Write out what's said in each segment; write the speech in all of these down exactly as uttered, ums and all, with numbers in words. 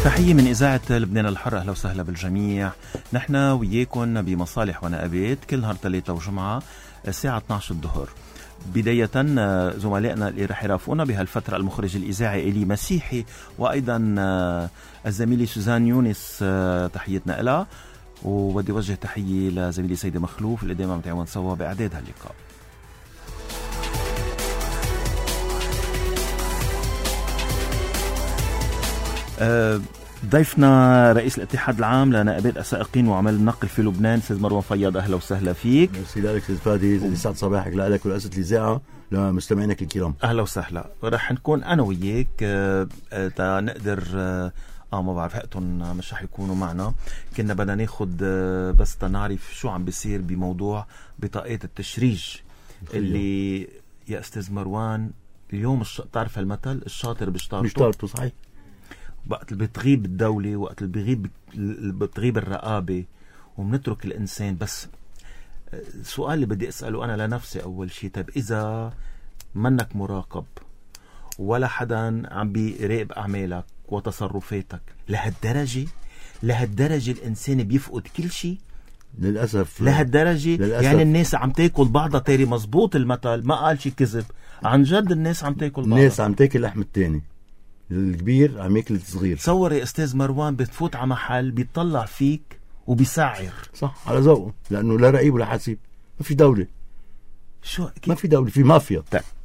تحية من إذاعة لبنان الحر، أهلا وسهلا بالجميع. نحن وياكم بمصالح ونقابات كل نهار ثلاثة وجمعة الساعة اثني عشر الظهر. بداية زملائنا اللي رح يرافقونا بهالفترة المخرج الإذاعي إلي مسيحي، وأيضا الزميلة سوزان يونس تحيتنا لها، وبدي وجه تحية لزميلي سيدة مخلوف اللي دائما بتعاون سوا بإعداد هاللقاء. ضيفنا رئيس الاتحاد العام لنقابات السائقين وعمال النقل في لبنان استاذ مروان فياض، اهلا وسهلا فيك. ميرسي لك استاذ فادي، يسعد صباحك لك ولأسة الإذاعة لمستمعينك الكرام. اهلا وسهلا. رح نكون انا وياك آه تا نقدر اه, آه ما بعرف حقتهم مش رح يكونوا معنا. كنا بدنا ناخد آه بس تنعرف شو عم بيصير بموضوع بطاقات التشريج اللي يا استاذ مروان اليوم الش... تعرف المثل الشاطر بيشطارته بيشطارته صحيح. وقت اللي بتغيب الدولة، وقت اللي بتغيب بتغيب الرقابة ومنترك الإنسان. بس السؤال اللي بدي أسأله أنا لنفسي أول شيء، طب إذا منك مراقب ولا حدا عم بيراقب أعمالك وتصرفاتك، لهالدرجة لهالدرجة الإنسان بيفقد كل شيء؟ للأسف لهالدرجة للأسف. يعني الناس عم تاكل بعضها، تاري مزبوط المثل ما قال شيء كذب، عن جد الناس عم تاكل بعضها، الناس عم تاكل لحم التاني، الكبير عم ياكل الصغير. تصور يا استاذ مروان بتفوت على محل بيطلع فيك وبيسعر صح على ذوقه، لانه لا رقيب ولا حاسب. ما في دوله، شو كيف؟ ما في دوله، في مافيا.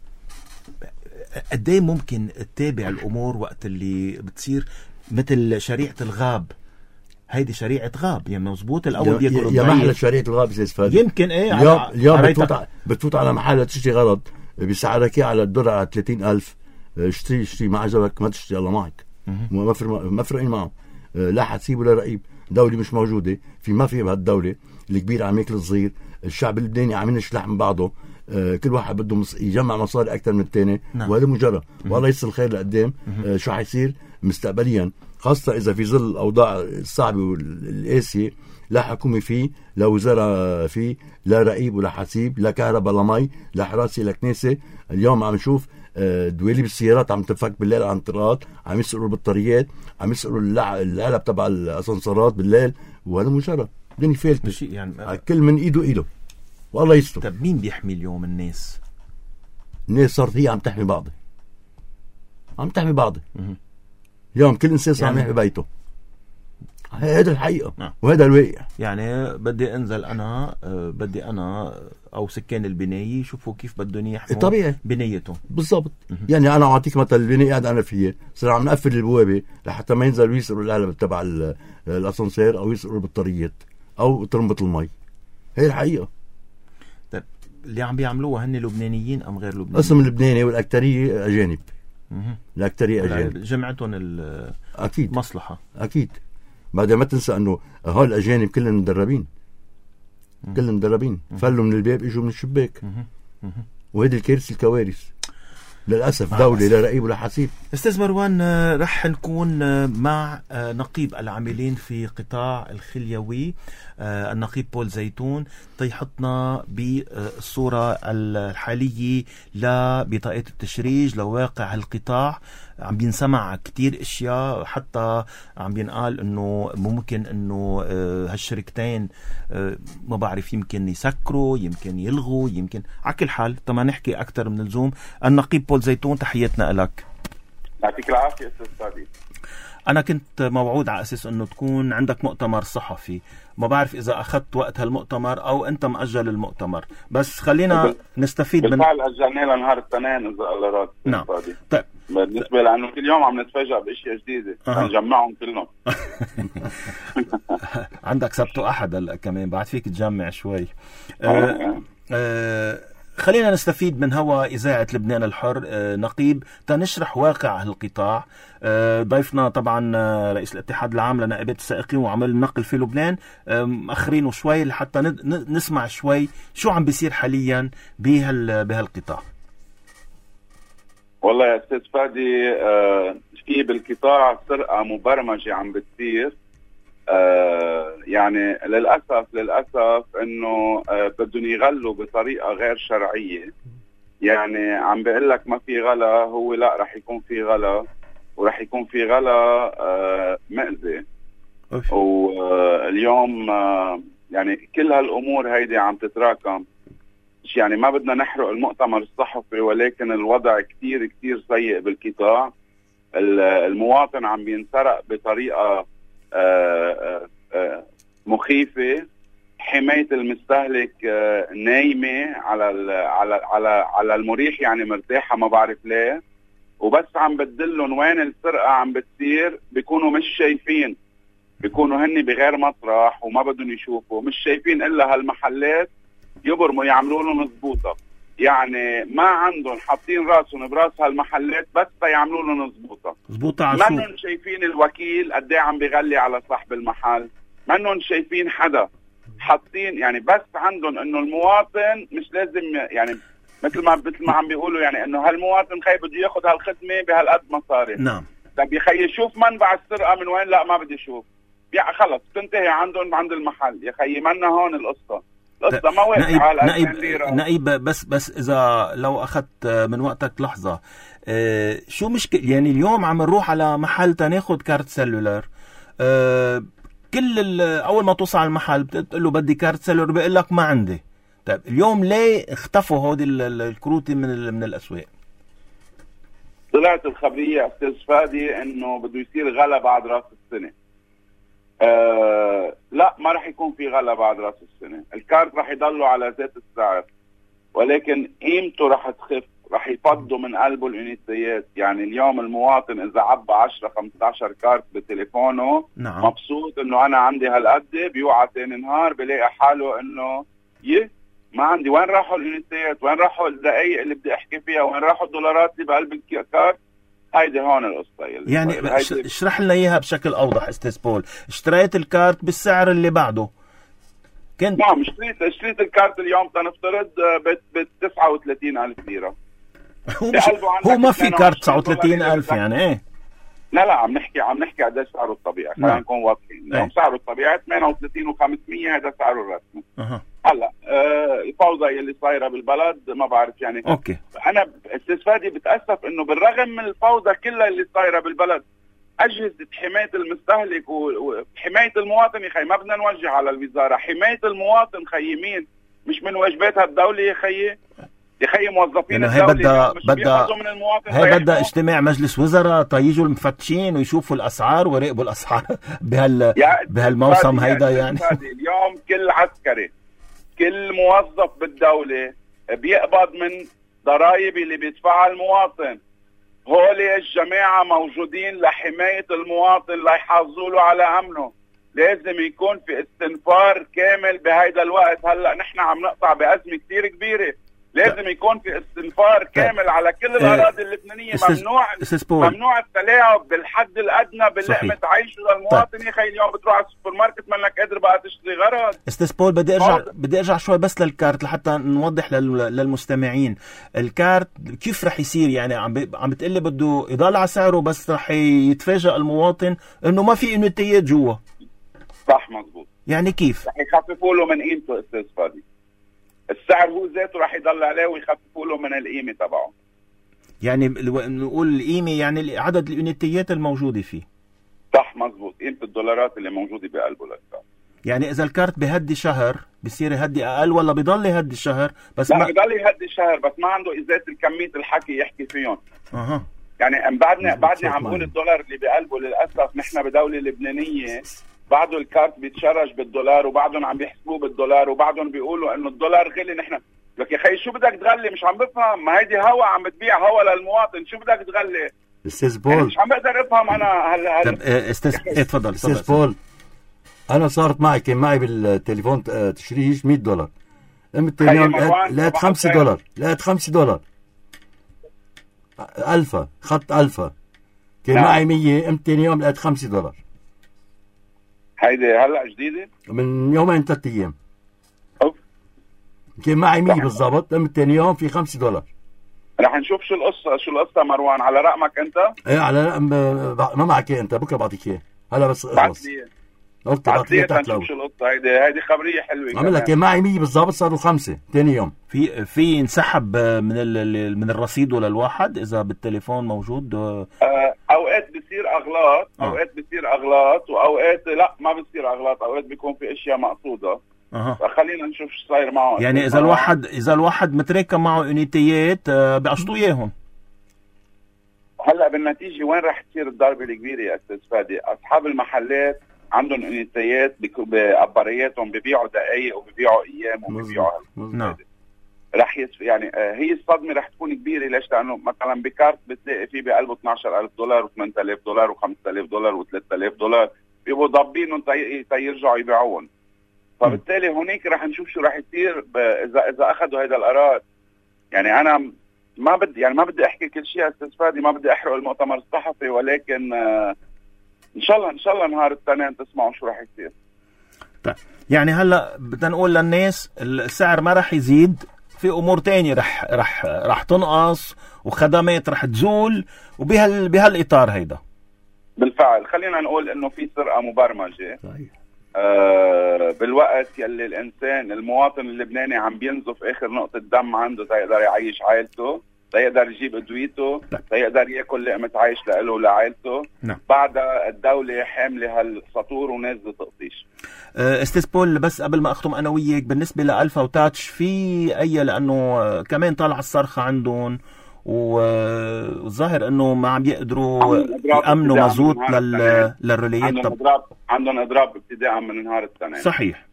قد ايه ممكن تتابع الامور وقت اللي بتصير مثل شريعه الغاب؟ هيدي شريعه غاب يعني مزبوط. الاول يا, يا محل شريعه الغاب استاذ فادي يمكن ايه اليوم اليوم بتفوت ع... بتفوت على محل تشتري غرض بيسعرك على الدرع على ثلاثين ألف، اشتري اشتري ما عجبك ما تشتري الله معك. ما فرق ما فرقين معه، لا حتسيب ولا رقيب. دولة مش موجودة، في مافيا بهالدولة، الكبير عم ياكل الصغير، الشعب اللبناني عم ينشلح من بعضه، اه كل واحد بده مص... يجمع مصاري أكثر من الثاني. نعم. وهذا مجرد والله يصل الخير لقدام. اه شو حيصير مستقبليا، خاصة إذا في ظل الأوضاع الصعبة والقاسية، لا حكومة فيه، لا وزارة فيه، لا رقيب ولا حسيب، لا كهرباء لا مي، لا حراسة لا كنيسة. اليوم عم نشوف دوالي بالسيارات عم تنفك بالليل عن طرقات، عم يسرقوا البطاريات، عم يسرقوا العلب تبع الاسانسيرات بالليل، وهذا مجرد دني فيلت يعني كل من ايده ايده والله يستر. طب مين بيحمي اليوم الناس؟ الناس صارت هي عم تحمي بعضها، عم تحمي بعضها. اليوم كل انسان صار عم يحمي بيته، هذا الحقيقة. نعم. وهذا الواقع. يعني بدي انزل انا بدي انا او سكان البناية يشوفوا كيف بدهم يحموا طبيعي بنايتهم بالضبط. يعني انا اعطيك مثل البناية قاعد انا فيها، صار عم نقفل البوابة لحتى ما ينزل ويسرقوا العلب تبع الاسانسير او يسرقوا البطاريات او ترمبة المي. هي الحقيقة. طيب اللي عم بيعملوها هن لبنانيين ام غير لبنانيين؟ اسم اللبناني والاكثرية اجانب. الاكثرية اجانب جمعتهم اكيد مصلحة. اكيد. بعدين ما تنسى انه هول الاجانب كلهم مدربين، كلهم مدربين، فلوا من الباب اجوا من الشباك. وهذه الكارثه الكوارث للاسف. دولة لا رقيب ولا حسيب. استاذ مروان رح نكون مع نقيب العاملين في قطاع الخليوي النقيب بول زيتون تيحطنا بالصورة الحالية لبطاقات التشريج لواقع القطاع. عم بينسمع كتير اشياء، حتى عم بينقال انه ممكن انه هالشركتين ما بعرف يمكن يسكروا يمكن يلغوا يمكن على كل حال. طبعا نحكي اكثر من اللزوم. النقيب بول زيتون تحياتنا لك. يعطيك العافية استاذ فادي. أنا كنت موعود على أساس أنه تكون عندك مؤتمر صحفي، ما بعرف إذا أخذت وقت هالمؤتمر أو أنت مأجل المؤتمر، بس خلينا نستفيد من بالفعل أجلناه لنهار الاثنين إذا الله راد. نعم. طيب بالنسبة لأنه كل يوم عم نتفاجأ بأشياء جديدة أه. نجمعهم كلهم. عندك سبت وأحد هلا كمان بعد فيك تجمع شوي. أه. أه. أه. خلينا نستفيد من هوا إذاعة لبنان الحر نقيب تنشرح واقع هالقطاع. ضيفنا طبعا رئيس الاتحاد العام لنقابات السائقين وعمال النقل في لبنان، مأخرينه شوي لحتى نسمع شوي شو عم بيصير حاليا بهال بهالقطاع. والله يا استاذ فادي في بالقطاع سرقة مبرمجة عم بتصير. آه يعني للأسف للأسف إنه آه بدهم يغلوا بطريقة غير شرعية. يعني عم بقول لك ما في غلا، هو لا رح يكون في غلا. ورح يكون في غلا آه مأذي. واليوم آه يعني كل هالامور هيدي عم تتراكم. يعني ما بدنا نحرق المؤتمر الصحفي، ولكن الوضع كتير كتير سيء بالقطاع. المواطن عم بينسرق بطريقة آه آه مخيفة. حماية المستهلك آه نايمة على على على على المريح، يعني مرتاحة ما بعرف ليه. وبس عم بدلهم وين السرقة عم بتصير بيكونوا مش شايفين، بيكونوا هني بغير مطرح وما بدهم يشوفوا، مش شايفين إلا هالمحلات يبرموا يعملوا لهم زبوطة. يعني ما عندهم حاطين راسهم براس هالمحلات بس يعملوا لهم زبوطة زبوطة على السوق. منهم شايفين الوكيل قد ايه عم بيغلي على صاحب المحل، منهم شايفين حدا. حاطين يعني بس عندهم انه المواطن مش لازم، يعني مثل ما مثل ما عم بيقولوا يعني انه هالمواطن خي بده ياخذ هالخدمه بهالقد مصاري. نعم. طب يا خي شوف منبع السرقه من وين. لا ما بدي اشوف. يعني خلص تنتهي عندهم عند المحل. يا خي منا هون القصه. القصه ما واقفه على نائب نائب بس بس اذا لو اخذت من وقتك لحظه، اه شو مشكله؟ يعني اليوم عم نروح على محل تناخذ كارت سيلولر، اه كل اول ما توصل على المحل بتقول له بدي كارت سيلولر، بيقول لك ما عندي. طيب اليوم ليه اختفوا هودي الكروت من من الاسواق؟ طلعت الخبريه استاذ فادي انه بده يصير غلا بعد راس السنه. آه لا ما راح يكون في غلا بعد راس السنه، الكارت راح يضلوا على ذات السعر، ولكن قيمته راح تخف، راح يفضوا من قلبه اليونيتيات. يعني اليوم المواطن اذا عبى عشرة خمسة عشر كارت بتليفونه نعم. مبسوط انه انا عندي هالقد، بيوعى ثاني نهار بلاقي حاله انه يه ما عندي. وين راحوا اليونيتيات؟ وين راحوا الدقائق اللي بدي احكي فيها؟ وين راحوا الدولارات اللي بقلب الكارت؟ هيدي هون القصه. يعني اشرح لنا اياها بشكل اوضح استاذ بول. اشتريت الكارت بالسعر اللي بعده كنت نعم اشتريت اشتريت الكارت اليوم تنفترض ب تسعة وثلاثين ألف ليره. هو, هو ما في كارت تسعة وثلاثين ألف يعني ايه؟ لا لا عم نحكي عم نحكي قديش سعره الطبيعي. خلينا نعم. نكون واضحين. اليوم سعره الطبيعي ثمانية وثلاثين وخمسمية، هذا سعره الرسمي. أه. هلا آه الفوضى اللي صايره بالبلد ما بعرف يعني. اوكي. انا استاذ فادي بتاسف انه بالرغم من الفوضى كلها اللي صايره بالبلد، اجهزه حمايه المستهلك وحمايه المواطن يا خي ما بدنا نوجه على الوزاره. حمايه المواطن خيي مين؟ مش من واجباتها الدوله يا خيي؟ يا خي موظفين يعني الدوله مش بياخذوا من المواطن. هي بدها اجتماع مجلس وزراء تيجوا المفتشين ويشوفوا الاسعار ويراقبوا الاسعار بهال بهالموسم هيدا. يعني اليوم كل عسكري كل موظف بالدوله بيقبض من ضرائب اللي بيدفعها المواطن. هولي الجماعه موجودين لحمايه المواطن، ليحافظوا له على امنه. لازم يكون في استنفار كامل بهيدا الوقت. هلا نحن عم نقطع بازمه كثير كبيره، لازم يكون في استنفار كامل على كل الاراضي اللبنانيه. ممنوع ممنوع التلاعب بالحد الادنى باللقمه تعيشه للمواطن. يا خي اليوم بتروح على السوبر ماركت منك قادر بقى تشتري غرض. استاذ بول بدي ارجع بدي ارجع شوي بس للكارت لحتى نوضح للمستمعين. الكارت كيف رح يصير؟ يعني عم عم بتقلي بده يضل على سعره بس رح يتفاجئ المواطن انه ما في يونيتيات جوا. صح مزبوط. يعني كيف؟ رح يخففوا له من قيمته استاذ فادي. السعر هو ذاته راح يضل عليه ويخففوا له من القيمه تبعه. يعني نقول القيمه يعني عدد اليونيتيات الموجوده فيه. صح مزبوط، قيمه الدولارات اللي موجوده بقلبه للكارت. يعني اذا الكارت بهدي شهر بصير يهدي اقل ولا بضل يهدي شهر بس؟ لا ما بضل يهدي شهر بس ما عنده ازاله الكميه الحكي يحكي فيهم. اها يعني بعدني بعدني عم بقول الدولار اللي بقلبه للاسف نحن بدوله لبنانيه بعده الكارت بيتشرج بالدولار وبعدهم عم بيحسبوه بالدولار وبعدهم بيقولوا انه الدولار غلي. نحن لك يا خي شو بدك تغلي؟ مش عم بفهم. ما هيدي هوا عم بتبيع هوا للمواطن، شو بدك تغلي؟ استاذ بول يعني مش عم بقدر افهم انا هلا. طب استاذ ايه تفضل استاذ بول. انا صارت معي كان معي بالتليفون تشريج مية دولار، قمت ثاني يوم لقيت خمسة دولار، لقيت خمسة دولار الفا خط الفا كان نعم. معي مية، قمت ثاني يوم لقيت خمسة دولار. هيدي هلا جديده من يومين ثلاث ايام. اوف كان معي مية بالضبط، قمت ثاني يوم في خمسة دولار. رح نشوف شو القصه. شو القصه مروان؟ على رقمك انت؟ ايه على رقم ما معك انت، بكره بعطيك اياه. هلا بس اخلص اوكي بعطيك تحت لو شو القصه. هيدي هيدي خبريه حلوه. عمل لك كان معي مية بالضبط صاروا خمسة ثاني يوم. في في انسحب من ال من الرصيد ولا الواحد اذا بالتليفون موجود؟ آه اوقات بتصير اغلاط، اوقات بتصير اغلاط واوقات لا ما بتصير اغلاط، اوقات بيكون في اشياء مقصوده. أه. فخلينا نشوف شو صاير معه. يعني اذا الواحد اذا الواحد متراكم معه يونيتيات بيقشطوا اياهم. هلا بالنتيجه وين رح تصير الضربه الكبيره يا استاذ فادي؟ اصحاب المحلات عندهم يونيتيات بابارياتهم ببيعوا دقائق وببيعوا ايام وببيعوا نعم. رح يس يعني هي الصدمه رح تكون كبيره. ليش؟ لانه مثلا بكارت بتلاقي فيه بقلبه اثناشر ألف دولار و8 آلاف دولار و5 آلاف دولار و3 آلاف دولار بيبقوا ضابينهم تيرجعوا يبيعون. فبالتالي هونيك رح نشوف شو رح يصير اذا اذا اخذوا هذا القرار. يعني انا ما بدي يعني ما بدي احكي كل شيء استاذ فادي، ما بدي احرق المؤتمر الصحفي، ولكن آه ان شاء الله ان شاء الله نهار الاثنين تسمعوا شو رح يصير. طيب يعني هلا بدنا نقول للناس السعر ما رح يزيد، في امور تانية رح رح رح تنقص وخدمات رح تزول، وبهال بهالاطار هيدا بالفعل خلينا نقول انه في سرقه مبرمجه. صحيح. آه بالوقت يلي الانسان المواطن اللبناني عم بينزف اخر نقطه دم عنده تيقدر يعيش عائلته، تيقدر يجيب ادويته، تيقدر ياكل لقمه عيش له ولعائلته. نعم. بعدها الدوله حامله هالسطور ونازله تقطيش. استاذ بول، بس قبل ما اختم انا وياك، بالنسبه لألفا وتاتش في اي، لانه كمان طالع الصرخه عندهم والظاهر انه ما عم يقدروا يامنوا مزود لل للروليات. عندهم اضراب عندهم اضراب ابتداء من نهار الاثنين. صحيح.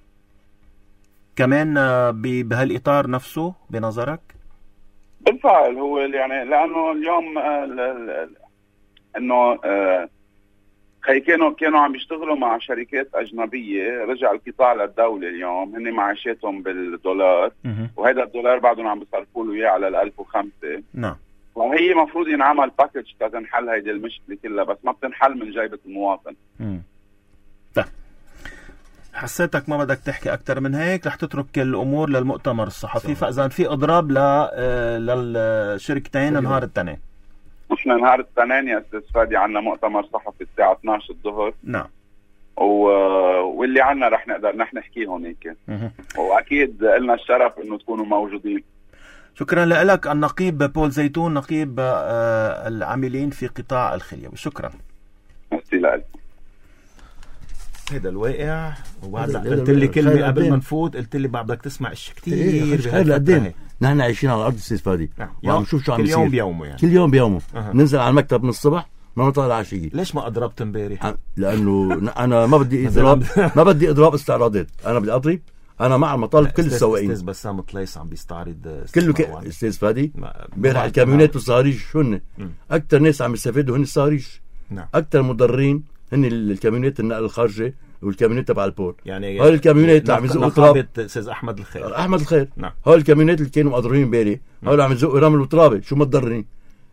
كمان بهالاطار نفسه بنظرك؟ بالفعل هو يعني لانه اليوم انه خي كانوا كانوا عم يشتغلوا مع شركات اجنبيه، رجع القطاع للدوله اليوم، هن معاشاتهم بالدولار وهذا الدولار بعدهم عم بيصرفوا له اياه على ال ألف وخمسة. نعم. وهي مفروض ينعمل باكج تنحل هيدي المشكله كلها، بس ما بتنحل من جيبه المواطن. امم طيب حسيتك ما بدك تحكي اكثر من هيك، رح تترك الامور للمؤتمر الصحفي. فاذا في اضراب ل للشركتين نهار الاثنين. نحن نهار الاثنين يا استاذ فادي عندنا مؤتمر صحفي الساعه اثنعش الظهر. نعم. و... واللي عنا رح نقدر نحن نحكيه هونيك. واكيد لنا الشرف انه تكونوا موجودين. شكرا لك النقيب بول زيتون، نقيب العاملين في قطاع الخليوي. شكرا. ميرسي لك. هذا الواقع. وبعد قلت لي كلمه قبل ما نفوت، قلت لي بدك تسمع اشي كثير بهالفتره. نحن عايشين على الارض استاذ فادي، وعم نشوف شو عم يصير كل يوم بيومه. يعني كل يوم بيومه. أه. ننزل على المكتب من الصبح ما نطلع عشيه. ليش ما اضربت امبارح؟ لانه انا ما بدي اضراب ما بدي اضراب استعراضات، انا بدي اضرب. انا مع المطالب كل السواقين. استاذ بسام طليس عم بيستعرض كله ك... استاذ فادي امبارح الكاميونات والصهاريج هن اكثر ناس عم يستفيدوا، هن الصهاريج. نعم. اكثر مضرين هن الكاميونات النقل الخارجي والكاميونات تبع البور. يعني هول الكاميونات اللي عم يزقوا تراب. استاذ احمد الخير احمد الخير نعم. هول الكاميونات اللي كانوا مقدرين امبارح، هول عم يزقوا رمل وترابه، شو متضررين؟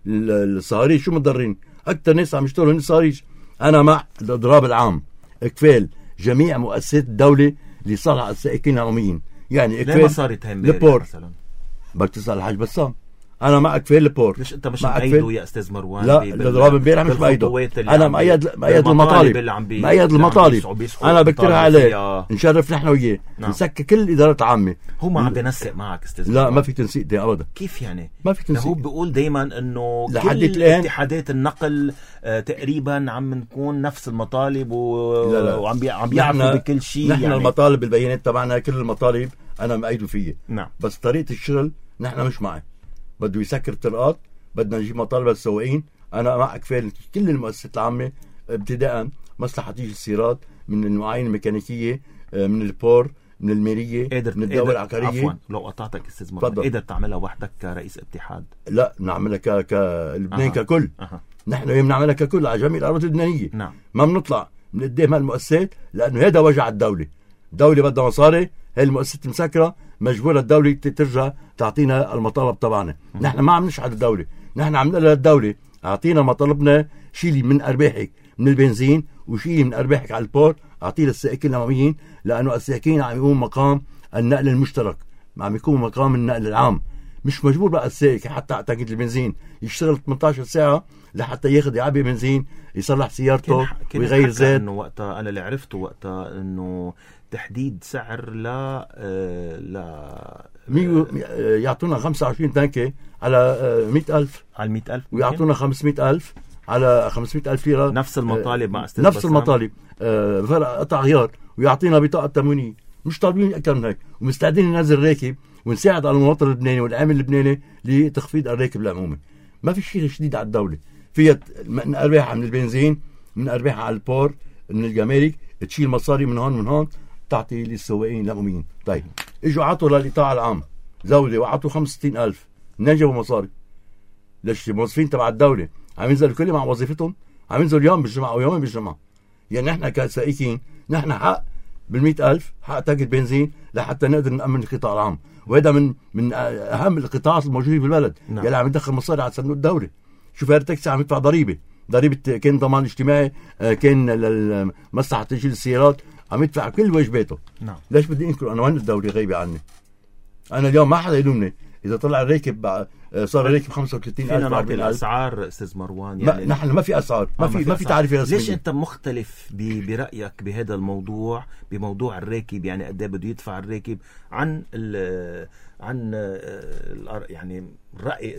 الصهاريج شو متضررين؟ اكثر ناس عم يشتغلوا هن الصهاريج. انا مع الاضراب العام، اكفال جميع مؤسسات الدوله اللي صار على السائقين العموميين. يعني اكفال. ليه ما صارت هاي امبارح مثلا؟ بدك تسال الحاج بسام. انا مع اكفال البور. ليش انت مش مأيده يا استاذ مروان؟ لا الاضراب امبارح مش مأيده. انا مأيد مأيد المطالب مأيد المطالب انا بكترها عليه. نشرف نحن وياه. نعم. نسكر كل الادارات العامه. هو ما عم بينسق معك استاذ؟ لا ما في تنسيق دي ابدا. كيف يعني؟ ما في تنسيق. هو بيقول دائما انه كل اتحادات النقل آه تقريبا عم نكون نفس المطالب و... لا لا. وعم بي... عم بيعرفوا بكل شيء. نحن يعني المطالب بالبيانات تبعنا كل المطالب انا مأيده فيه. نعم. بس طريقه الشغل نحن مش معه. بده يسكر الطرقات، بدنا نجيب مطالب السواقين. انا مع اكفال كل المؤسسات العامه، ابتداء مصلحه السيارات، من المعاينه الميكانيكيه، من البور، من الميريه، من الدوله العقاريه. عفوا لو قطعتك استاذ مراد، قدر تعملها وحدك كرئيس اتحاد؟ لا نعملها ك ك لبنان أه. ككل. أه. نحن بنعملها ككل على جميع الاراضي اللبنانيه. نعم. ما بنطلع من قدام هالمؤسسات، لانه هذا وجع الدوله. الدوله بدها مصاري، هاي المؤسسات مسكره، مجبوره الدوله ترجع تعطينا المطالب تبعنا. نحن ما عم نشحد الدوله، نحن عم نقول للدوله اعطينا مطالبنا، شيلي من ارباحك من البنزين وشيلي من ارباحك على البور، اعطيه للسائقين العموميين، لانه السائقين عم يقوموا مقام النقل المشترك، عم يكونوا مقام النقل العام. مش مجبور بقى السائق حتى على تنقية البنزين يشتغل ثمانية عشر ساعه لحتى ياخذ يعبي بنزين، يصلح سيارته ويغير زيت. انه وقتها انا اللي عرفته وقتها انه تحديد سعر لا لا يعطونا خمسة وعشرين تنكه على مئة ألف على مئة ألف، ويعطونا خمسمئة ألف على خمسمئة ألف ليرة. نفس المطالب مع استاذ نفس بسام. المطالب، آه فرق قطع غيار، ويعطينا بطاقة تموينية. مش طالبين أكثر من هيك، ومستعدين ننزل راكب ونساعد على المواطن اللبناني والعامل اللبناني لتخفيض الراكب العمومي. ما في شيء شديد على الدولة، فيها من أرباحها من البنزين، من أرباحها على البور، من الجمارك، تشيل مصاري من هون من هون تعطي للسواقين العموميين. طيب اجوا عطوا للقطاع العام زودة وعطوا خمسة وستين ألف، منين جابوا مصاري؟ ليش الموظفين تبع الدولة عم ينزلوا كل مع وظيفتهم، عم ينزلوا يوم بالجمعة ويومين بالجمعة. يعني نحن كسائقين نحن حق بالمئة ألف حق تاكل بنزين لحتى نقدر نأمن القطاع العام، وهذا من من أهم القطاعات الموجودة بالبلد. نعم. يلي عم يدخل مصاري على صندوق الدولة. شوفير تاكسي عم يدفع ضريبة، ضريبة كان ضمان اجتماعي، كان لمصلحة تشغيل السيارات، عم يدفع كل واجباته. نعم. ليش بدي انكر انا وين الدولة غايبة عني؟ انا اليوم ما حدا يلومني اذا طلع الراكب صار الراكب خمسة وثلاثين ألف نعطي الاسعار استاذ مروان. يعني ما نحن ما في اسعار، ما في ما في تعريف رسمي. ليش انت مختلف برايك بهذا الموضوع، بموضوع الراكب؟ يعني قد ايه بده يدفع الراكب عن ال عن ال يعني الراي؟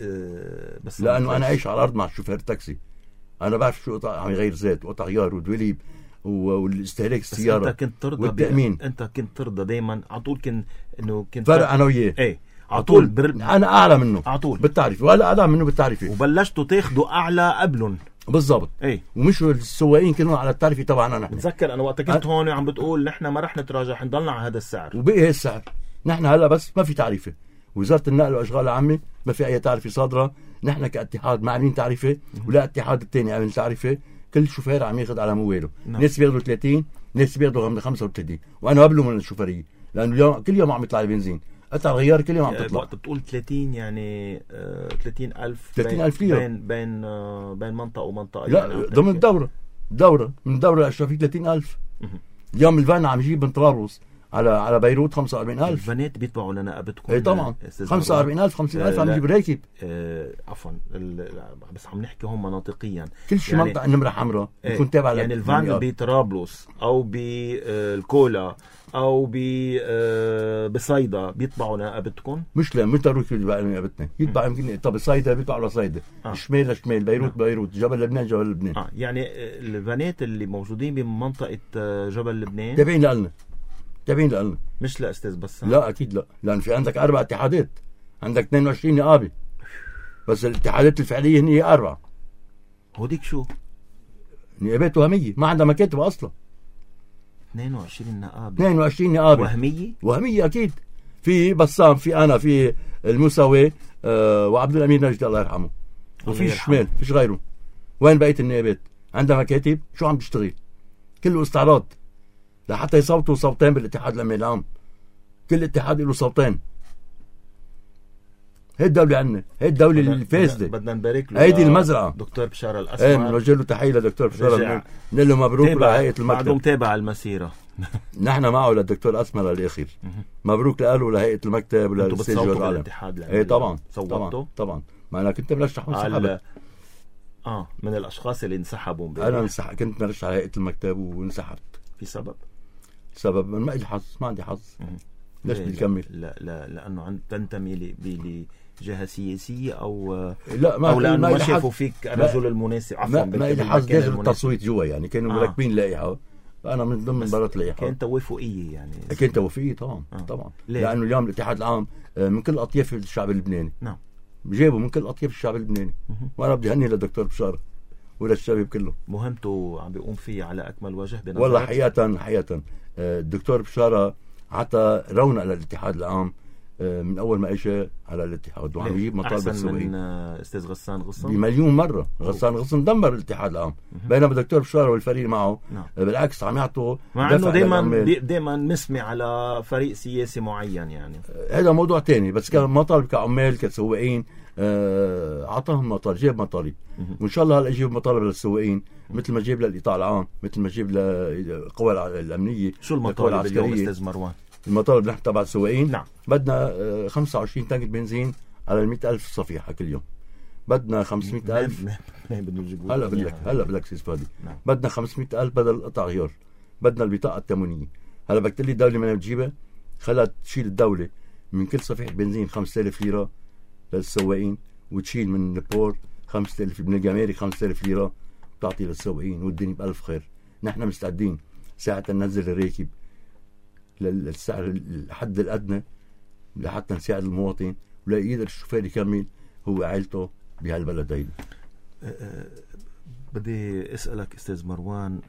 بس لانه انا عايش على الارض مع شوفير تاكسي، انا بعرف شو قطع عم يغير زيت وقطع غيار ودوليب والاستهلاك السياره. انت كنت ترضى والتامين. انت كنت ترضى دائما على طول، كن انه كنت فرق انا وياه. ايه على طول بر... انا اعلى منه على طول بالتعريف، ولا اعلى منه بالتعريفه، وبلشتوا تاخذوا اعلى قبلهم. بالضبط. ايه ومش السواقين كانوا على التعريفه تبعنا نحن. بتذكر انا وقت كنت هون وعم بتقول نحن ما رح نتراجع، حنضلنا على هذا السعر، وبقي هي السعر. نحن هلا بس ما في تعريفه، وزاره النقل والاشغال العامه ما في اي تعريفه صادره. نحن كاتحاد ما عاملين تعريفه، ولا اتحاد الثاني عامل تعريفه. كل شوفير عم ياخذ على مواله. نعم. ناس بياخذوا ثلاثين، ناس بياخذوا خمسة وثلاثين، وانا قبله من الشوفريه، لانه اليوم كل يوم عم يطلع البنزين، قطع غيار كل يوم عم تطلع. وقت بتقول ثلاثين يعني آه ثلاثين ألف ثلاثين ألف ليرة بين بين آه بين منطقه ومنطقه. لا يعني ضمن الدوره دوره من الدوره الاشرفيه ثلاثين ألف. اليوم الفان عم يجيب من طرابلس على على بيروت خمسة وأربعين ألف. الفنات بيدفعوا لنقابتكم؟ اي طبعا خمسة وأربعين ألف خمسين ألف عم يجيب راكب. آه عفوا بس عم نحكي هم مناطقيا، كل شيء يعني منطقه نمره حمراء يكون تابع. يعني الفان بطرابلس او بالكولا او بصيدا بيطبعوا نقابتكم؟ مش لا مش ضروري يتبعوا نقابتنا، يتبع يمكن طب صيدا بيطبعوا لصيدا، آه. شمال لشمال، بيروت آه. بيروت، جبل لبنان جبل لبنان. اه يعني الفانات اللي موجودين بمنطقه جبل لبنان تابعين لنا، تابعين لنا، مش لا استاذ بس. لا اكيد لا، لان في عندك اربع اتحادات، عندك اثنين وعشرين نقابه، بس الاتحادات الفعليه هي اربعه. هوديك شو؟ نقابات وهميه ما عندها مكاتب اصلا. اثنين وعشرين نقابه اثنين وعشرين نقابه وهميه؟ وهميه اكيد. في بسام، في انا، في المساوي، آه وعبد الامير نجد الله يرحمه، وفي الشمال، فيش غيره. وين بقيه النقابات؟ عندها مكاتب؟ شو عم تشتغل؟ كله استعراض لحتى يصوتوا صوتين بالاتحاد الامني العام. كل اتحاد له صوتين. هي الدولة عندنا، هي الدولة الفاسدة. بدنا نبارك له هيدي المزرعة. دكتور بشار الأسمر. ايه بنوجه له تحية لدكتور بشار، نقول له مبروك لهيئة المكتب. بعدهم تابع المسيرة. نحن معه للدكتور الأسمر الأخير. مبروك له ولهيئة المكتب وللسيد جواد العالم. ايه طبعا طبعا طبعا. ما أنا كنت مرشح وانسحبت. اه من الأشخاص اللي انسحبوا امبارح. أنا انسحب، كنت مرشح على هيئة المكتب وانسحبت. في سبب؟ سبب ما لي حظ، ما عندي حظ. ليش بدي كمل؟ لا لا لانه عند تنتمي لجهه سياسيه او لا ما او لانه ما شافوا فيك الرجل المناسب. عفوا ما لي حظ داخل التصويت جوا، يعني كانوا آه. مركبين لائحه، انا من ضمن برات لائحه. كانت توافقيه يعني؟ كانت توافقيه طبعا. آه. طبعا ليه؟ لانه اليوم الاتحاد العام من كل اطياف الشعب اللبناني. نعم جابوا من كل اطياف الشعب اللبناني، وانا بدي اهني للدكتور بشار وللشباب كله. مهمته عم بيقوم فيه على اكمل وجه بنظرك؟ والله حقيقه حقيقه الدكتور بشاره عطى رونق للاتحاد العام من اول ما اجى على الاتحاد، وعم يجيب مطالب السواقين. احسن من استاذ غسان غصن بمليون مره. غسان غصن دمر الاتحاد العام، بينما الدكتور بشاره والفريق معه نعم. بالعكس عم يعطوا، مع انه دائما دائما نسمع على فريق سياسي معين. يعني هذا موضوع ثاني، بس كان مطالب كعمال كسواقين اعطاهم مطالب، جاب مطالب، وان شاء الله هلا يجيب مطالب للسواقين مثل ما جاب للقطاع العام، مثل ما جاب للقوى الامنيه. شو المطالب اليوم استاذ مروان؟ المطالب نحن تبع السواقين نعم. بدنا خمسة وعشرين تانك بنزين على المئة ألف صفيحه كل يوم. بدنا خمسمئة ألف هلا بقول لك هلا بقول لك سيد فادي نعم. بدنا خمسمئة ألف بدل قطع غيار. بدنا البطاقه التموينيه. هلا بدك لي الدوله ما بتجيبها، خلت تشيل الدوله من كل صفيحه بنزين خمسة آلاف ليره للسواقين، وتشيل من البور خمسة آلاف، من الجمارك خمسة آلاف ليره، تعطي للسواقين والدنيا بألف خير. نحن مستعدين ساعة ننزل الراكب للسعر الحد الأدنى لحتى نساعد المواطن ولا يقدر الشوفير يكمل هو عائلته بهالبلد هيدا. أه بدي أسألك أستاذ مروان،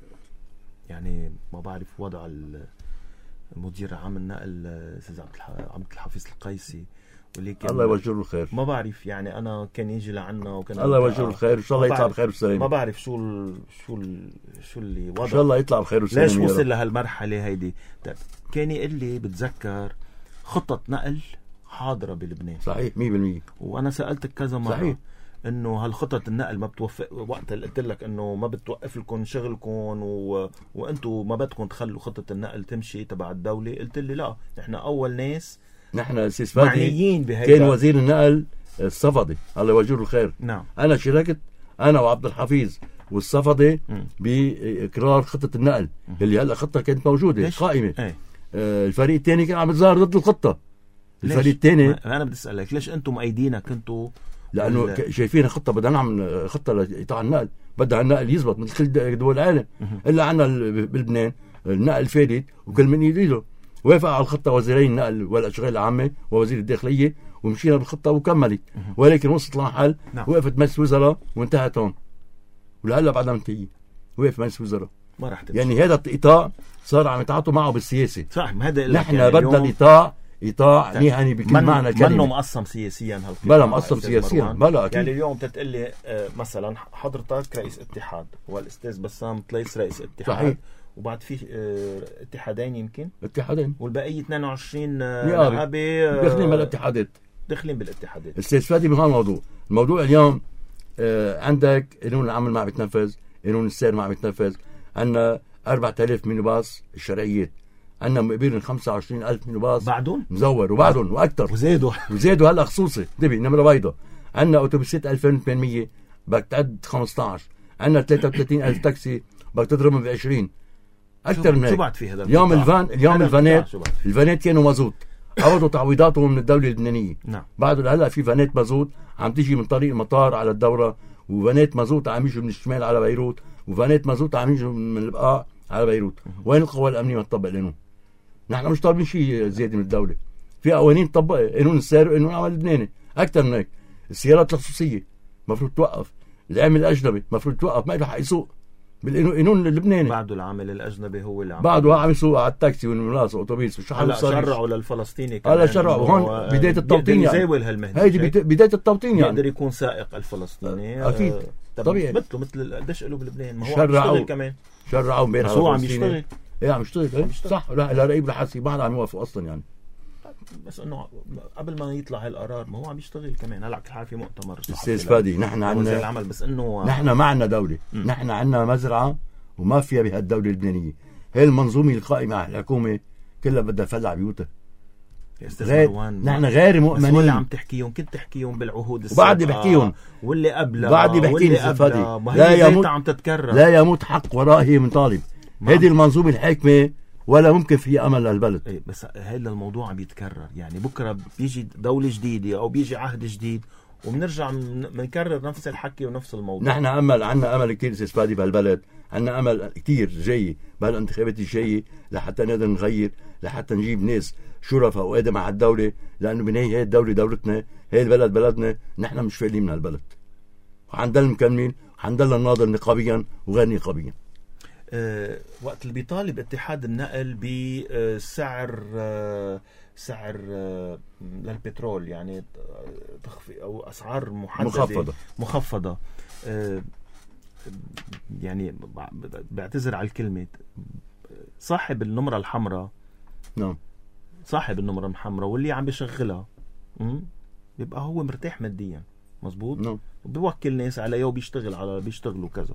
يعني ما بعرف وضع المدير عام النقل أستاذ عبد الحفيظ القيسي، ولكن الله يوجه له الخير. ما بعرف يعني أنا كان يجي لعنا وكان الله يوجه له الخير، إن شاء الله يطلع بخير وسلامة. ما بعرف شو ال شو ال شو اللي وضع، إن شاء الله يطلع بخير وسلامة. ليش وصل لهالمرحلة هيدي؟ كان يقول لي بتذكر خطة نقل حاضرة بلبنان. صحيح مية بالمية. وأنا سألتك كذا مرة صحيح انه هالخطط النقل ما بتوفق، وقت اللي قلت لك انه ما بتوقف لكم شغلكم و... وانتم ما بدكم تخلوا خطة النقل تمشي تبع الدولة، قلت لي لا نحن اول ناس نحن سيس معنيين بهيدا. كان وزير النقل الصفدي الله يوجه له الخير. نعم. انا شاركت انا وعبد الحفيظ والصفدي باقرار خطة النقل م. اللي هلا خطة كانت موجودة ليش؟ قائمة. ايه؟ آه الفريق الثاني كان عم يتظاهر ضد الخطة. الفريق الثاني انا بدي اسالك ليش انتم مؤيدينها كنتوا؟ لانه ال... شايفين خطه بدنا نعمل خطه لقطاع النقل، بدها النقل يزبط مثل كل دول العالم. الا عنا بلبنان النقل فادت وكل من ايده. وافق على الخطه وزيرين النقل والاشغال العامه ووزير الداخليه ومشينا بالخطه وكملت، ولكن وصلت لمحل نعم. وقفت مجلس وزراء وانتهت هون ولهلا بعدها منتهيه. وقف مجلس وزراء ما راح تمشي. يعني هذا القطاع صار عم يتعاطوا معه بالسياسه. صح. هذا نحن يعني بدنا القطاع قطاع مهني بكل من معنى الكلمه، منه مقسم سياسيا هالقطاع. بلا مقسم سياسيا بلا اكيد. يعني اليوم بتقول لي مثلا حضرتك رئيس اتحاد والاستاذ بسام طليس رئيس اتحاد. صحيح. وبعد في اه اتحادين يمكن اتحادين والبقيه اثنين وعشرين نائبه اه داخلين بالاتحادات داخلين بالاتحادات. استاذ فادي بهذا الموضوع الموضوع اليوم اه عندك قانون العمل ما عم يتنفذ، قانون السير ما عم يتنفذ، عندنا أربعة آلاف مينيباص الشرعيات، عندنا مقبيل خمسة وعشرين ألف مينيباص بعدهم مزور وبعدهم واكثر وزادوا وزادوا هلا خصوصي دبي نمره بيضاء. عندنا اتوبيسات ألفين وثمانمية بدك تعد خمسة عشر، عندنا ثلاثة وثلاثين ألف تاكسي بدك تضربهم ب عشرين اكثر من هيك. شو بعد في هذا اليوم الفان اليوم الفانات الفانات كانوا مازوت عوضوا تعويضاتهم من الدوله اللبنانيه. نعم. بعده هلا في فانات مازوت عم تيجي من طريق المطار على الدوره، وفانات مازوت عم يجوا من الشمال على بيروت، وفانات مازوت عم يجوا من البقاع على بيروت. وين القوى الامنيه ما تطبق لهم؟ نحن مش طالبين شيء زياده من الدوله، في قوانين تطبق، قانون السير وقانون العمل اللبناني. اكثر من هيك السيارات الخصوصيه المفروض توقف، العامل الاجنبي المفروض توقف، ما له حق يسوق بالقانون اللبناني. بعده العامل الاجنبي هو اللي عم بعده عم يسوق على التاكسي والمناص واوتوبيس وشو هلا شرعوا للفلسطيني هلا شرعوا هون بدايه التوطين يعني يزاول هالمهنه هيدي بدايه التوطين يعني يقدر يكون سائق الفلسطيني اكيد آه طبيعي مثله مثل قديش له بلبنان. ما هو عم يشتغل كمان شرعوا امبارح هو عم يشتغل ايه عم يشتغل ايه صح. لا لا رقيب لحاسب ما حدا عم يوافق اصلا يعني، بس انه قبل ما يطلع هالقرار ما هو عم يشتغل كمان. هلا كل في مؤتمر استاذ فادي نحن عندنا العمل، بس انه نحن ما عندنا دوله، م. نحن عندنا مزرعه ومافيا بهالدوله اللبنانيه. هي المنظومه القائمه على الحكومه كلها بدها تفلع بيوتها. غير نحن غير مؤمنين. واللي عم تحكيهم كنت تحكيهم بالعهود السابقه وبعدي بحكيهم واللي قبلها بعدي بحكي فادي لا يموت عم تتكرر لا يموت حق ورائه من طالب. هذه المنظومه الحاكمه ولا ممكن في امل للبلد. ايه بس هذا الموضوع عم يتكرر، يعني بكره بيجي دوله جديده او بيجي عهد جديد وبنرجع بنكرر نفس الحكي ونفس الموضوع. نحن امل عنا امل كثير استاذ فادي بهالبلد، عنا امل كثير جاي بهالانتخابات الجايه لحتى نقدر نغير، لحتى نجيب ناس شرفاء وقادمه على الدوله، لانه بالنهايه هي الدوله دولتنا، هي البلد بلدنا، نحن مش فايلين من هالبلد. وحنضل مكملين، حنضل نناضل نقابيا وغير نقابيا. أه وقت اللي بيطالب اتحاد النقل بسعر أه سعر أه للبترول، يعني تخفي او اسعار محدده مخفضه مخفضه أه يعني بعتذر على الكلمه، صاحب النمره الحمراء نعم صاحب النمره الحمراء واللي عم بيشغلها بيبقى هو مرتاح ماديا مزبوط. نعم. وبيوكل ناس عليه وبيشتغل على بيشتغلوا كذا.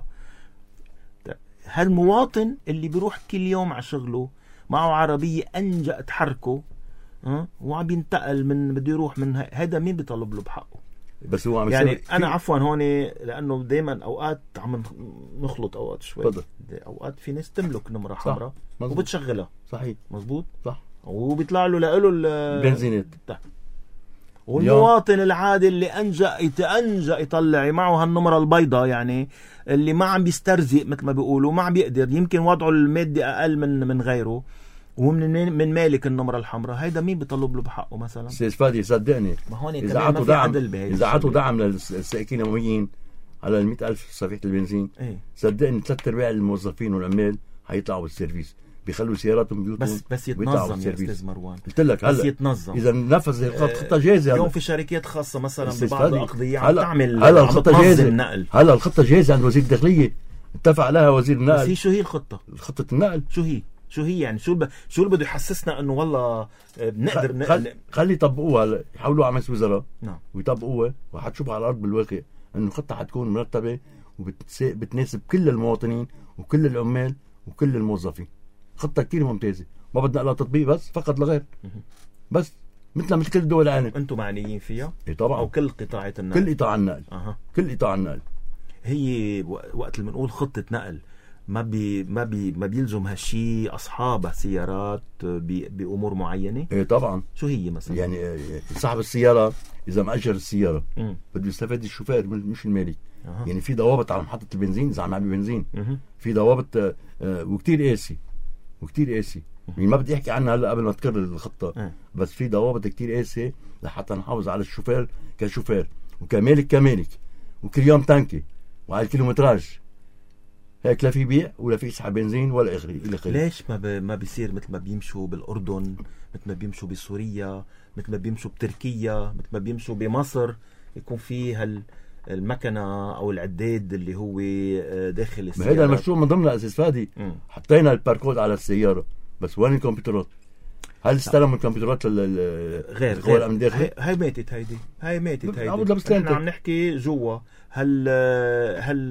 هالمواطن اللي بيروح كل يوم على شغله معه عربية أنجأ تحركه أه؟ وعم ينتقل من بده يروح من هذا مين بيطلب له بحقه؟ بس هو عم يعني أنا عفوا هون لأنه دايما أوقات عم نخلط أوقات شوي فضل. أوقات في ناس تملك نمرة حمراء وبتشغلها صحيح مزبوط صح وبيطلع له لقله البنزينات والمواطن العادي اللي انجا يتأنجا يطلع معه هالنمرة البيضاء، يعني اللي ما عم بيسترزق مثل ما بيقولوا، ما عم بيقدر، يمكن وضعه المادي اقل من من غيره، ومن من مالك النمرة الحمراء، هيدا مين بيطلب له بحقه مثلا؟ سيد فادي صدقني، ما هون اذا عطوا دعم اذا عطوا دعم للسائقين اليوميين على المئة ألف صفيحة البنزين، ايه؟ صدقني ثلاث ارباع الموظفين والعمال هيطلعوا بالسيرفيس، بيخلوا سياراتهم بيوتهم بس بس يتنظم يا استاذ مروان. قلت لك هلا بس يتنظم اذا نفذ الخطه جاهزه. اليوم في شركات خاصه مثلا ببعض الاقضيه عم هلا تعمل هلا الخطه جاهزه النقل. هلا الخطه جاهزه عند وزير الداخليه، اتفق عليها وزير النقل. بس هي شو هي الخطه؟ خطه النقل شو هي؟ شو هي يعني شو ب... شو اللي بده يحسسنا انه والله بنقدر خل... خل... خلي يطبقوها، يحولوها على مجلس وزراء. نعم. ويطبقوها وحتشوفها على الارض بالواقع انه خطه حتكون مرتبه وبتناسب كل المواطنين وكل العمال وكل الموظفين. خطه كتير ممتازه، ما بدنا لها تطبيق بس فقط لا غير. بس مثل مثل كل دول العالم. انتم معنيين فيها؟ اي طبعا. او كل قطاعات النقل؟ كل قطاع النقل. أه. كل قطاع النقل. هي وقت اللي بنقول خطه نقل ما بي ما بي ما بيلزم هالشيء اصحاب السيارات بامور معينه؟ ايه طبعا. شو هي مثلا؟ يعني صاحب السياره اذا مأجر السياره بده يستفاد الشوفير مش المالك. أه. يعني في ضوابط على محطه البنزين اذا عم يعبي بنزين. أه. في ضوابط آه وكتير قاسي وكتير قاسي يعني ما بدي احكي عنها هلا قبل ما تكرر الخطه. أه. بس في ضوابط كتير قاسي لحتى نحافظ على الشوفير كشوفير وكمالك كمالك وكل تانكي وعلى الكيلومتراج. هيك لا في بيع ولا في يسحب بنزين ولا اخري الى اخره. ليش ما ب... ما بيصير مثل ما بيمشوا بالاردن، مثل ما بيمشوا بسوريا، مثل ما بيمشوا بتركيا، مثل ما بيمشوا بمصر، يكون في هال المكنه او العداد اللي هو داخل السياره؟ هذا المشروع من ضمن اساس فادي. م. حطينا الباركود على السياره، بس وين الكمبيوترات؟ هل استلموا الكمبيوترات غير غير من داخل؟ هاي ماتت هيدي هاي ماتت هيدي احنا عم نحكي جوا. هل هل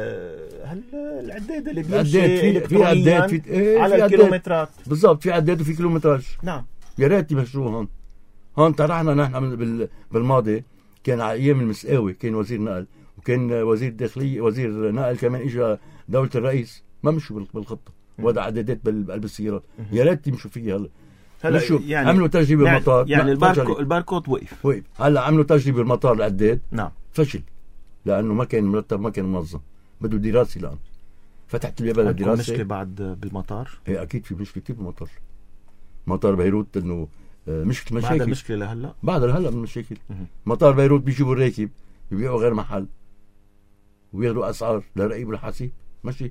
هل العداد اللي بيمشي في عداد في ايه على الكيلومترات بالضبط، في عداد وفي كيلومتراج. نعم. يا ريت يمشروه هون. هون طرحنا نحن بالماضي، كان على ايام المسقاوي كان وزير نقل وكان وزير داخليه وزير نقل كمان اجى دوله الرئيس، ما مشوا بالخطه وضع عدادات بقلب السيارات. يا ريت يمشوا فيها. هلا هلا يعني عملوا تجربه يعني بالمطار، يعني الباركود الباركود وقف وقف. هلا عملوا تجربه بالمطار العداد. نعم. فشل لانه ما كان مرتب، ما كان منظم، بده دراسه. الان فتحت الباب للدراسه. مشكله بعد بالمطار؟ ايه اكيد في مشكله كثير بالمطار. مطار بيروت انه مشكله مشاكل. بعد المشكله لهلا؟ بعد هلا من المشاكل. مطار بيروت بيجيبوا الراكب بيبيعوا غير محل وبياخذوا اسعار لرقيب والحاسب. ماشي.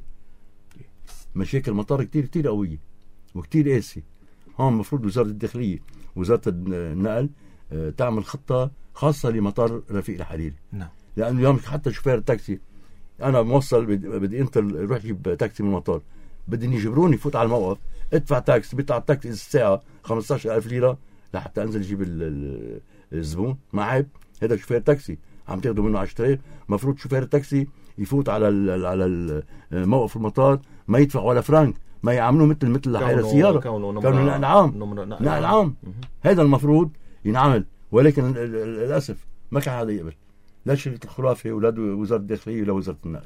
مشاكل المطار كتير كتير قويه وكتير قاسي. هون المفروض وزاره الداخليه وزاره النقل تعمل خطه خاصه لمطار رفيق الحريري. نعم. لانه اليوم حتى شوفير التاكسي انا موصل بدي انطر اروح اجيب تاكسي من المطار، بدهم يجبروني فوت على الموقف ادفع تاكسي، بيطلع التاكسي الساعه خمسة عشر ألف ليره لحتى انزل اجيب الزبون. ما عيب؟ هذا شوفير تاكسي عم تاخذوا منه عشرة آلاف. مفروض شوفير التاكسي يفوت على على موقف المطار ما يدفع ولا فرانك، ما يعاملوه مثل مثل حياة السياره، كونه نقل عام. نقل عام هذا المفروض ينعمل، ولكن للاسف ما كان حدا يقبل، لا شركه الخرافه ولا وزاره الداخليه ولا وزاره النقل.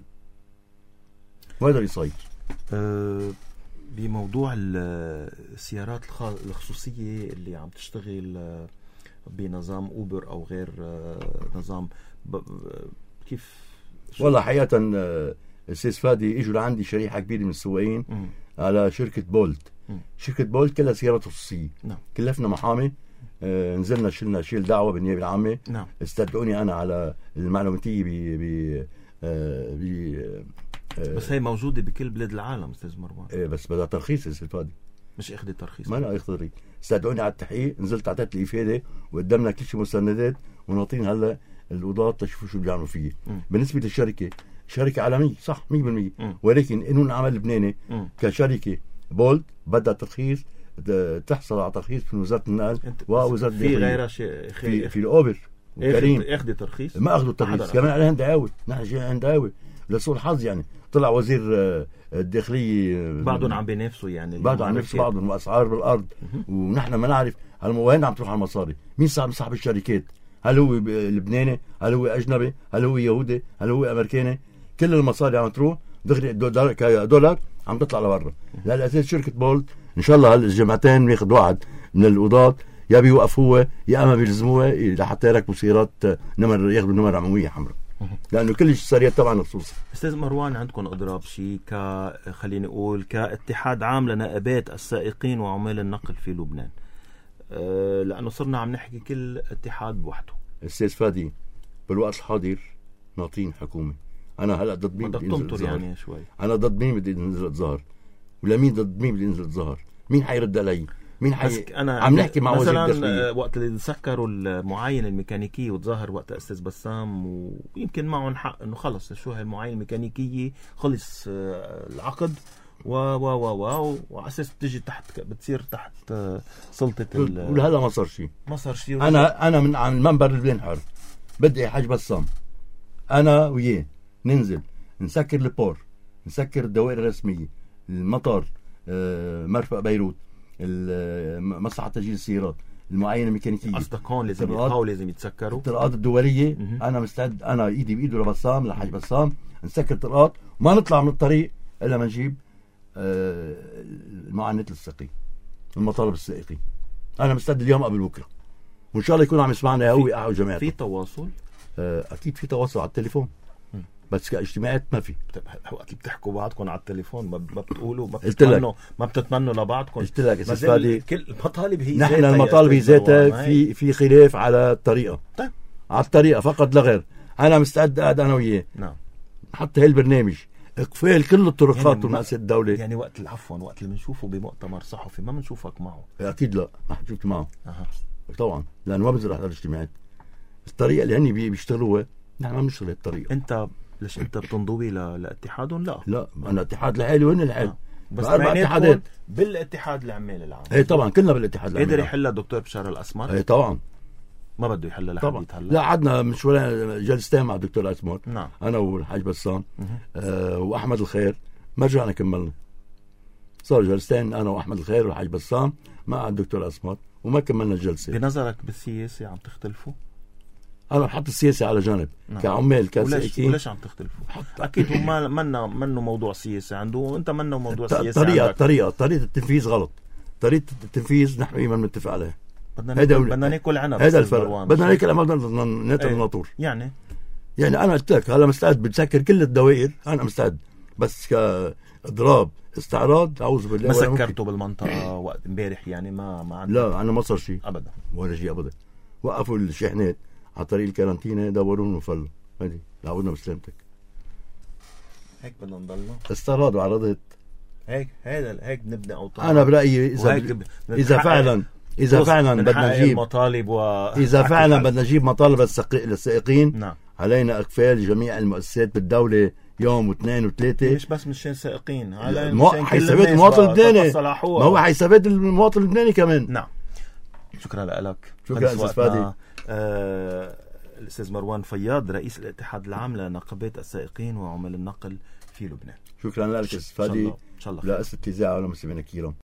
وهذا اللي صاير. أه بموضوع السيارات الخصوصيه اللي عم تشتغل بنظام اوبر او غير نظام، كيف؟ والله حقيقه السيد فادي اجوا لعندي شريحه كبيره من السواقين على شركه بولت. م. شركه بولت كلها سيارات خصوصيه. نعم. كلفنا محامي، آه نزلنا شلنا شيل دعوه بالنيابه العامه. نعم. استدعوني انا على المعلوماتيه ب ب آه ب آه بس هي موجوده بكل بلاد العالم استاذ مروان. ايه بس بدها ترخيص السيد فادي، مش اخذ ترخيص. ما انا اخذ ترخيص. استدعوني على التحقيق، نزلت اعطيت الافاده وقدمنا كل شيء مستندات ونعطين هلا القضاة تشوفوا شو بيعملوا فيه. م. بالنسبه للشركه، شركه عالميه صح مية بالمية، ولكن قانون العمل اللبناني كشركه بولت بدها ترخيص، تحصل على ترخيص من وزاره النقل ووزاره الداخليه. في غيرها شيء في, في الاوبر وكريم اخذ ترخيص، ما اخذوا الترخيص كمان عليهم دعاوى. نحن جاي عند دعاوى لسوء الحظ. يعني طلع وزير الداخليه بعضهم عم بينافسوا، يعني بعضهم عم بينافسوا بعضهم، واسعار بالارض. ونحن ما نعرف وين عم تروح المصاري، مين صاحب صاحب الشركات، هل هو لبناني، هل هو اجنبي، هل هو يهودي، هل هو امريكاني. كل المصاري عم تروح دغري دولار عم تطلع لبرا. للاساس شركه بولت ان شاء الله هالجمعتين بياخذ وعد من القضاة يا بيوقفوها يا اما بيلزموها لحتى يركبوا سيارات نمر ياخذوا نمر عموميه حمراء، لانه كل السيارات طبعا خصوصا. استاذ مروان، عندكم اضراب شيء ك خليني اقول كاتحاد عام لنائبات السائقين وعمال النقل في لبنان؟ أه لانه صرنا عم نحكي كل اتحاد بوحده. استاذ فادي بالوقت الحاضر ناطرين حكومه. انا هلا ضد مين بدي انزل يعني شوي؟ انا ضد مين بدي انزل اتظاهر؟ ولا مين ضد مين بدي انزل اتظاهر؟ مين حيرد علي؟ مين حي... أنا عم نحكي مع وزير الداخلية الداخلية وقت اللي سكروا المعاينة الميكانيكية وتظاهر وقت أستاذ بسام، ويمكن معهم حق إنه خلص شو هالمعاينة الميكانيكية خلص العقد و و و و وأساس بتجي تحت بتصير تحت سلطة ال وهلا ما صار شيء ما صار شيء. أنا أنا من عن المنبر اللي بينحر بدي حاج بسام أنا وياه ننزل نسكر البور، نسكر الدوائر الرسمية، المطار، مرفأ بيروت، مصلحة تسجيل السيارات، المعاينة الميكانيكية. قصدك هون لازم يبقوا لازم يتسكروا الطرقات الدولية. م- أنا مستعد، أنا إيدي بإيده لبسام لحاج بسام نسكر الطرقات وما نطلع من الطريق إلا ما نجيب آه المعاناة للسائقين، المطالب السائقين. أنا مستعد اليوم قبل بكرة، وإن شاء الله يكون عم يسمعنا هو أو جماعته. في تواصل؟ آه أكيد في تواصل على التليفون، م. بس كاجتماعات ما في. وقت بتحكوا بعضكم على التليفون ما بتقولوا ما بتتمنوا ما بتتمنوا لبعضكم؟ قلت لك استفادي كل المطالب هي نحن المطالب هي ذاتها في في خلاف على الطريقه. طيب على الطريقه فقط لا غير. انا مستعد قاعد انا وياه نعم حتى هالبرنامج اقفال كل الطرقات يعني ومؤسسات الدوله. يعني وقت عفوا وقت اللي بنشوفه بمؤتمر صحفي ما بنشوفك معه؟ اكيد لا، ما شفت معه. أه. طبعا لانه ما بنزل على الاجتماعات. الطريقه اللي هن بيشتغلوها نحن ما بنشتغل الطريقه. انت ليش انت بتنضوي لاتحادهم؟ لا لا انا اتحاد لحالي وهن لحالي. آه. بس اتحادات بالاتحاد العمال العام. اي طبعا كلنا بالاتحاد العمال. قدر يحلها الدكتور بشار الاسمر؟ اي طبعا ما بده يحلها لحد يتحلها. لا قعدنا من شوي جلستين مع الدكتور الاسمر. نعم. انا والحاج بسام آه واحمد الخير ما رجعنا كملنا. صار جلستين انا واحمد الخير والحاج بسام مع الدكتور الاسمر وما كملنا الجلسه. بنظرك بالسياسه عم تختلفوا؟ انا بحط السياسه على جانب. نعم. كعمال كسائقين. وليش عم تختلفوا؟ اكيد هو ما منا منه موضوع سياسي عنده وانت منه موضوع سياسي. طريقه طريقه طريقه التنفيذ غلط. طريقه التنفيذ نحن ما بنتفق عليها. بدنا ناكل بدنا ناكل عنب. هذا الفرق. بدنا ناكل عنب بدنا ناكل الناطور. يعني يعني انا قلت لك هلا مستعد بتسكر كل الدوائر. انا مستعد بس كاضراب استعراض اعوذ بالله. ما سكرته بالمنطقه وقت امبارح يعني ما ما عندك؟ لا انا ما صار شيء ابدا ولا شيء ابدا. وقفوا الشاحنات على طريق الكارانتينا دورون وفلوا. هذه لعودنا بسلامتك. هيك بدنا نضلنا استعراض وعرضت هيك هذا هيك بنبدا اوطان. انا برايي اذا ب... اذا فعلا اذا فعلا بدنا نجيب مطالب و... اذا فعلا بدنا نجيب مطالب للسائقين. نعم. علينا اقفال جميع المؤسسات بالدوله يوم واثنين وثلاثه. مش بس مشان سائقين، على مشان حيثبت المواطن اللبناني. ما هو حيثبت المواطن اللبناني كمان. نعم. شكرا لك. شكرا استاذ فادي. آه الاستاذ مروان فياض رئيس الاتحاد العام لنقابات السائقين وعمال النقل في لبنان. شكرا لك استاذ فادي. ان شاء الله. لا استاذ اذاعه ولا مستمعينا الكرام.